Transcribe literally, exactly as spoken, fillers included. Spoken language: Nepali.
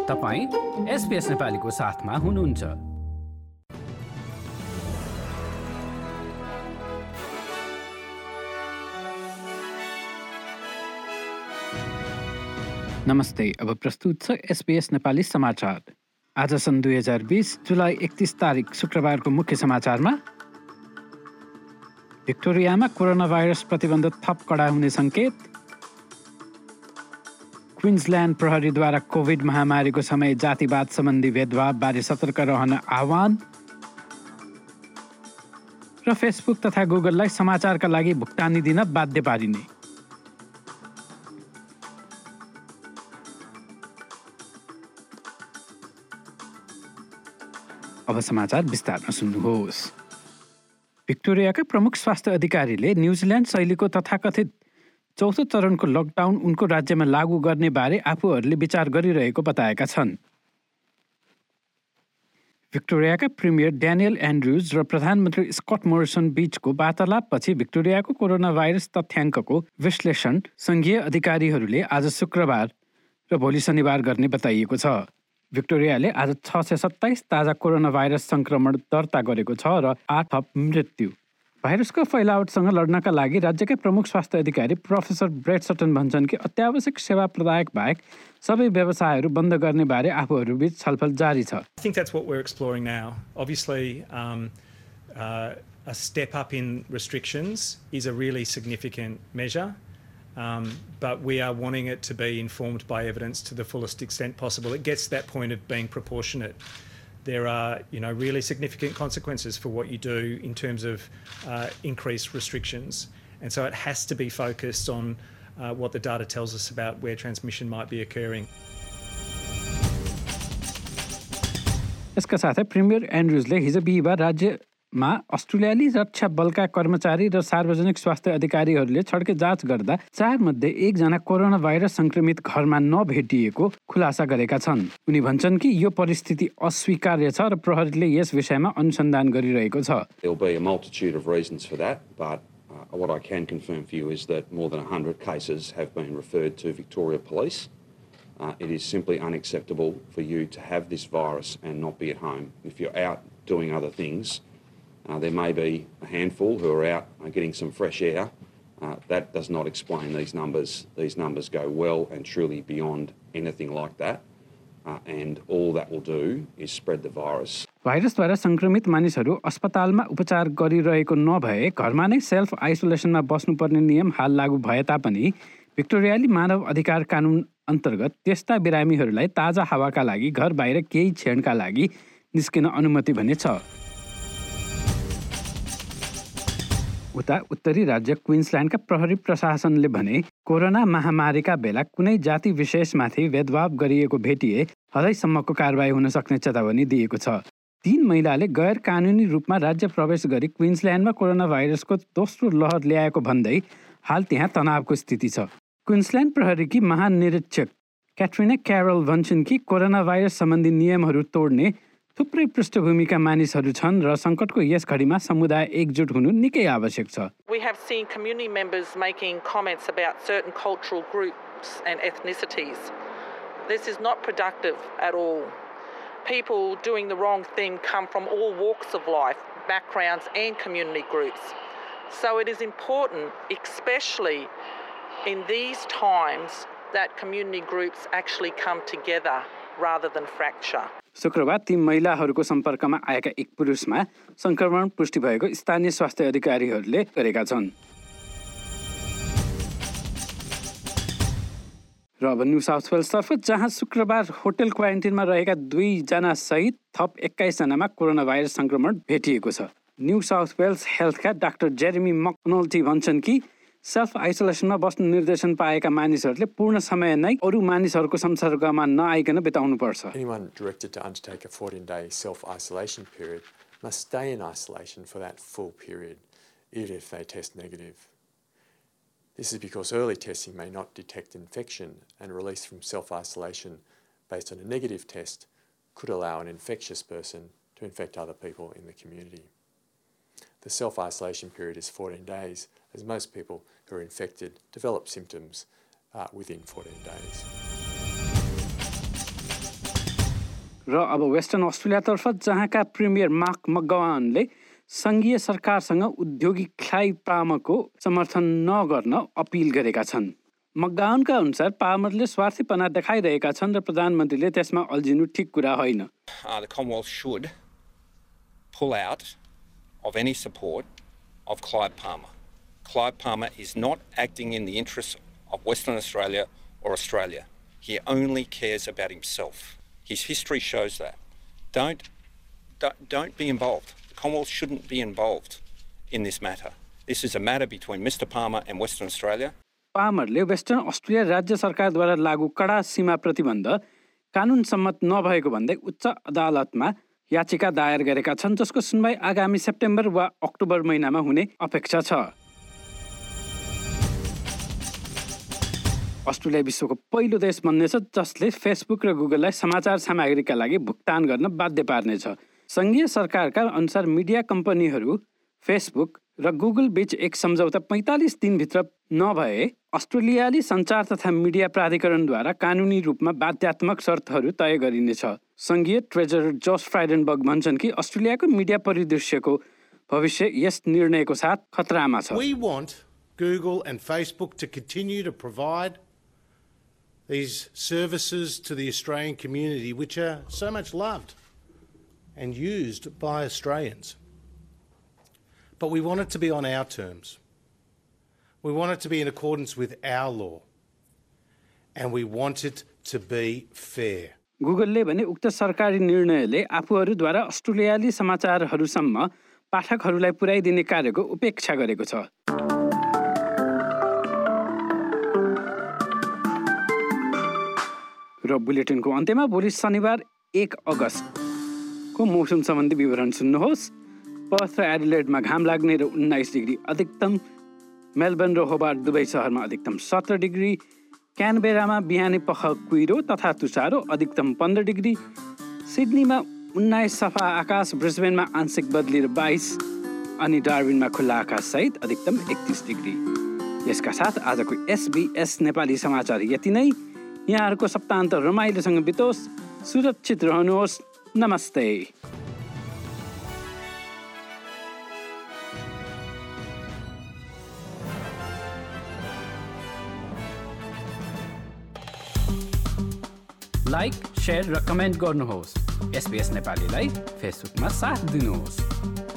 तपाईं एसपीएस नेपालीको साथमा हुनुहुन्छ। नमस्ते, अब प्रस्तुत छ एसपीएस नेपाली समाचार। आज सन् दुई हजार बीस जुलाई एकतीस तारिक शुक्रबारको मुख्य समाचारमा भिक्टोरियामा कोरोना भाइरस प्रतिबन्ध थप कडा हुने संकेत, क्वीन्सल्यान्ड प्रहरीद्वारा कोभिड महामारीको समय जातिवाद सम्बन्धी भेदभावबारे सतर्क रहन आह्वान र फेसबुक तथा गुगललाई समाचारका लागि भुक्तानी दिन बाध्य पारिने। अब समाचार विस्तारमा सुन्नुहोस्। भिक्टोरियाका प्रमुख स्वास्थ्य अधिकारीले न्युजिल्यान्ड शैलीको तथाकथित चौथो चरणको लकडाउन उनको राज्यमा लागू गर्ने बारे आफूहरूले विचार गरिरहेको बताएका छन्। भिक्टोरियाका प्रिमियर ड्यानियल एन्ड्रुज र प्रधानमन्त्री स्कट मोरिसन बीचको वार्तालापपछि भिक्टोरियाको कोरोना भाइरस तथ्याङ्कको विश्लेषण सङ्घीय अधिकारीहरूले आज शुक्रबार र भोलि शनिबार गर्ने बताइएको छ। भिक्टोरियाले आज छ सय सत्ताइस ताजा कोरोना भाइरस सङ्क्रमण दर्ता गरेको छ र आठ थप मृत्यु। भाइरसको फैलावटसँग लड्नका लागि राज्यका प्रमुख स्वास्थ्य अधिकारी प्रोफेसर ब्रेट सटन भन्छन् कि अत्यावश्यक सेवा प्रदायक बाहेक सबै व्यवसायहरू बन्द गर्ने बारे आफूहरूबीच छलफल जारी छ। I think that's what we're exploring now. Obviously, um, uh, a step up in restrictions is a really significant measure. Um, but we are wanting it to be informed by evidence to the fullest extent possible. It gets to that point of being proportionate. There are, you know, really significant consequences for what you do in terms of uh, increased restrictions. And so it has to be focused on uh, what the data tells us about where transmission might be occurring. यसका साथै प्रिमियर एन्ड्रुजले हिजो बिहिबार राज्यमा अस्ट्रेलियाली रक्षा बलका कर्मचारी र सार्वजनिक स्वास्थ्य अधिकारीहरूले छड्के जाँच गर्दा चार मध्ये एकजना कोरोना भाइरस संक्रमित घरमा नभेटिएको खुलासा गरेका छन्। उनी भन्छन् कि यो परिस्थिति अस्वीकार्य छ र प्रहरीले यस विषयमा अनुसन्धान गरिरहेको छ। There will be a multitude of reasons for that, but uh, what I can confirm for you is that more than one hundred cases have been referred to Victoria Police. Uh, it is simply unacceptable for you to have this virus and not be at home. If you're out doing other things, uh, there may be a handful who are out uh, getting some fresh air. Uh, that does not explain these numbers. These numbers go well and truly beyond anything like that. Uh, and all that will do is spread the virus. भाइरसद्वारा संक्रमित मानिसहरू अस्पतालमा उपचार गरिरहेको नभए घरमा नै सेल्फ आइसोलेसनमा बस्नुपर्ने नियम हाल लागू भए तापनि भिक्टोरियाली मानव अधिकार कानुन अन्तर्गत त्यस्ता बिरामीहरूलाई ताजा हावाका लागि घर बाहिर केही क्षणका लागि निस्किन अनुमति भने छ। उता उत्तरी राज्य क्वीन्सल्यान्डका प्रहरी प्रशासनले भने कोरोना महामारीका बेला कुनै जाति विशेषमाथि भेदभाव गरिएको भेटिए हदैसम्मको कारबाही हुन सक्ने चेतावनी दिएको छ। तीन महिलाले गैर कानुनी रूपमा राज्य प्रवेश गरी क्वीन्सल्यान्डमा कोरोना भाइरसको दोस्रो लहर ल्याएको भन्दै हाल त्यहाँ तनावको स्थिति छ। क्वीन्सल्यान्ड प्रहरीकी महानिरीक्षक क्याट्रिना क्यारल भन्छन् कि कोरोना भाइरस सम्बन्धी नियमहरू तोड्ने थुप्रै पृष्ठभूमिका मानिसहरू छन् र सङ्कटको यस घडीमा समुदाय एकजुट हुनु निकै आवश्यक छ। We have seen community members making comments about certain cultural groups and ethnicities. This is not productive at all. People doing the wrong thing come from all walks of life, backgrounds and community groups. So it is important, especially in these times, that community groups actually come together rather than fracture. शुक्रबार ती महिलाहरूको सम्पर्कमा आएका एक पुरुषमा संक्रमण पुष्टि भएको स्थानीय स्वास्थ्य अधिकारीहरूले गरेका छन्। र अब न्यू साउथ वेल्सतर्फ जहाँ शुक्रबार होटल क्वारेन्टिनमा रहेका दुईजना सहित थप एक्काइस जनामा कोरोना भाइरस संक्रमण भेटिएको छ। न्यू साउथ वेल्स हेल्थका डाक्टर जेरेमी मकनल्टी भन्छन् कि सेल्फ आइसोलेसनमा बस्ने निर्देशन पाएका मानिसहरूले पूर्ण समय नै अरू मानिसहरूको संसर्गमा नआइकन बिताउनुपर्छ। Anyone directed to undertake a fourteen-day self-isolation period must stay in isolation for that full period, even if they test negative. This is because early testing may not detect infection, and release from self-isolation based on a negative test could allow an infectious person to infect other people in the community. The self-isolation period is fourteen days, as most people who are infected develop symptoms uh, within fourteen days. र अब वेस्टर्न अस्ट्रेलियातर्फ जहाँका प्रिमियर मार्क मकगवानले सङ्घीय सरकारसँग औद्योगिक क्लाइभ पामरको समर्थन नगर्न अपिल गरेका छन्। मकगवानका अनुसार पामरले स्वार्थीपना देखाइरहेका छन् र प्रधानमन्त्रीले त्यसमा अल्झिनु ठिक कुरा होइन। Uh, the Commonwealth should pull out of any support of Clive Palmer. Clive Palmer is not acting in the interests of Western Australia or Australia. He only cares about himself. His history shows that. Don't, don't, don't be involved. The Commonwealth shouldn't be involved in this matter. This is a matter between Mister Palmer and Western Australia. पामरले वेस्टर्न अस्ट्रेलिया राज्य सरकारद्वारा लागू कडा सीमा प्रतिबन्ध कानुन सम्मत नभएको भन्दै उच्च अदालतमा याचिका दायर गरेका छन्, जसको सुनवाई आगामी सेप्टेम्बर वा अक्टोबर महिनामा हुने अपेक्षा छ। अस्ट्रेलिया विश्वको पहिलो देश बन्नेछ जसले फेसबुक र गुगललाई समाचार सामग्रीका लागि भुक्तान गर्न बाध्य पार्नेछ। सङ्घीय सरकारका अनुसार मिडिया कम्पनीहरू फेसबुक र गुगल बीच एक सम्झौता पैँतालिस दिनभित्र नभए अस्ट्रेलियाली सञ्चार तथा मिडिया प्राधिकरणद्वारा कानुनी रूपमा बाध्यात्मक शर्तहरू तय गरिनेछ। सङ्घीय ट्रेजरर जोस फ्राइडेनबर्ग भन्छन् कि अस्ट्रेलियाको मिडिया परिदृश्यको भविष्य यस निर्णयको साथ खतरामा छ। We want Google and Facebook to continue to provide these services to the Australian community, which are so much loved and used by Australians. But we want it to be on our terms. We want it to be in accordance with our law. And we want it to be fair. गुगलले भने उक्त सरकारी निर्णयले आफूहरूद्वारा अस्ट्रेलियाली समाचारहरूसम्म पाठकहरूलाई पुर्याइदिने कार्यको उपेक्षा गरेको छ। र बुलेटिनको अन्त्यमा भोलि शनिबार एक अगस्तको मौसम सम्बन्धी विवरण सुन्नुहोस्। पर्थ र एडिलेडमा घाम लाग्ने र उन्नाइस डिग्री अधिकतम, मेलबर्न र होबार्ट दुवै शहरमा अधिकतम सत्र डिग्री, क्यानबेरामा बिहानै पख कुहिरो तथा तुषारो अधिकतम पन्ध्र डिग्री, सिडनीमा उन्नाइस सफा आकाश, ब्रिस्बेनमा आंशिक बदली र बाइस अनि डार्विनमा खुल्ला आकाश सहित अधिकतम एकतिस डिग्री। यसका साथ आजको एसबीएस नेपाली समाचार यति नै। यहाँहरूको सप्ताहन्त रमाइलोसँग बितोस्, सुरक्षित रहनुहोस्। नमस्ते। लाइक, शेयर र कमेन्ट गर्नुहोस्। एसबीएस नेपालीलाई फेसबुकमा साथ दिनुहोस्।